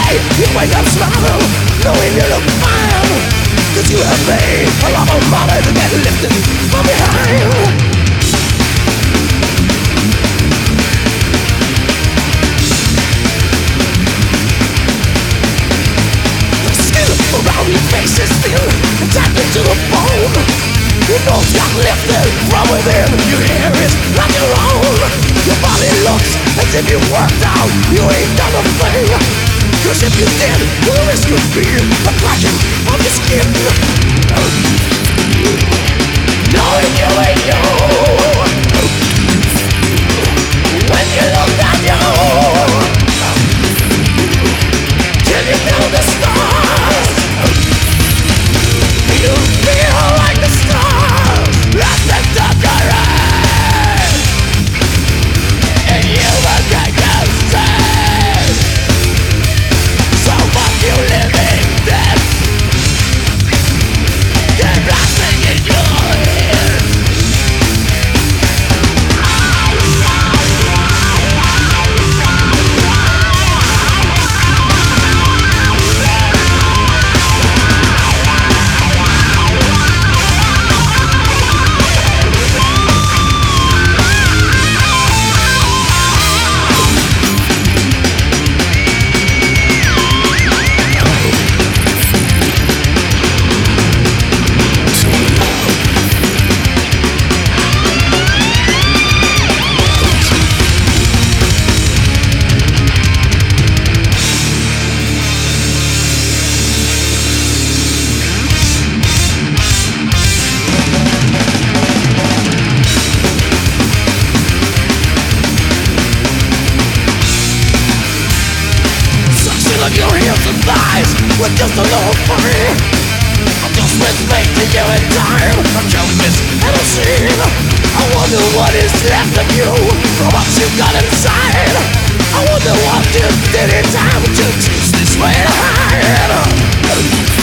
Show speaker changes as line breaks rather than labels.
You wake up smiling, knowing you look fine. Cause you have made a lot of money to get lifted from behind. The skin around your face is thin, attached to the bone. Your nose got lifted from within, your hair is not your own. Your body looks as if you worked out, you ain't done a thing. Cause if you did, the risk would be a cracking of your skin. Knowing you ain't you, when you look at you, till you know the stars, you feel like the stars that lift up your head, and you forget yourself. So fuck you living death, they're blasting in your ears. Your heels and thighs with just a little free. I'm just listening to you in time. I'm joking and I'm seeing. I wonder what is left of you from what you got inside. I wonder what you did in time to choose this way to hide.